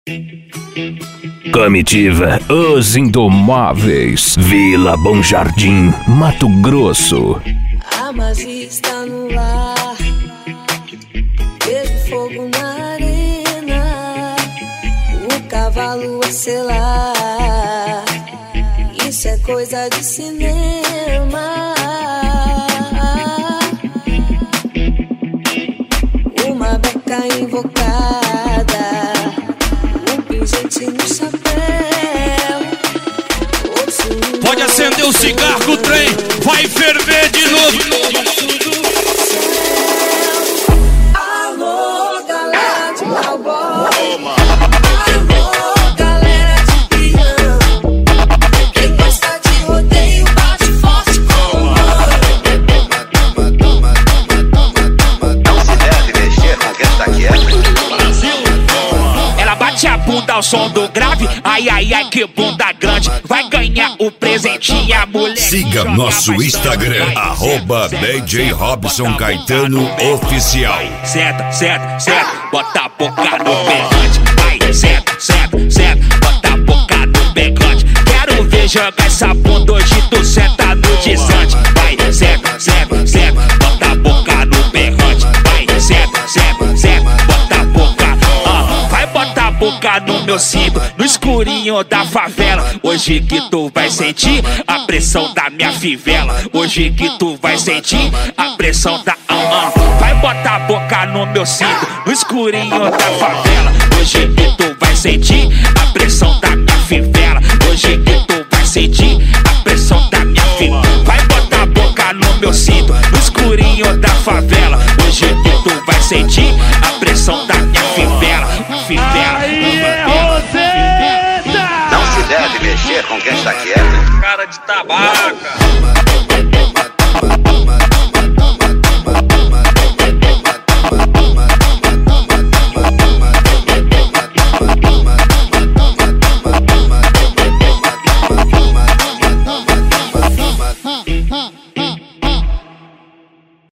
Comitiva Os Indomáveis, Vila Bom Jardim, Mato Grosso. A magia está no ar, vejo fogo na arena, o cavalo a selar, isso é coisa de cinema. Uma beca invocada, um pingente no chapéu. Pode acender o cigarro, o trem vai ferver de novo. Alô, galera de cowboy. Alô, galera de peão. Quem gosta de rodeio bate forte com o Não se deve mexer com quem está quieto. Ela bate a bunda ao som do grave. Ai, ai, ai, que bunda grande. Vai ganhar o presentinho, a mulher. Siga nosso Instagram, @BJ Robson Caetano Oficial. Senta, senta, senta, bota a boca no berrante. Vai, senta, senta, senta, bota a boca no berrante. Quero ver jogar essa bunda hoje, tu senta no desante. Vai, senta, senta, senta, bota a boca no berrante. Vai, senta, senta, senta, bota a boca. Vai botar a boca no meu cinto, no escurinho da favela. Hoje que tu vai sentir a pressão da minha fivela. Hoje que tu vai sentir a pressão da Vai botar a boca no meu cinto, no escurinho da favela. Hoje que tu vai sentir a pressão da minha fivela. Hoje que tu vai sentir a pressão da minha fivela. Vai botar a boca no meu cinto, no escurinho da favela. Hoje que tu vai sentir a pressão da minha fivela. Fivela, Não se deve mexer com quem está quieto. cara de tabaca.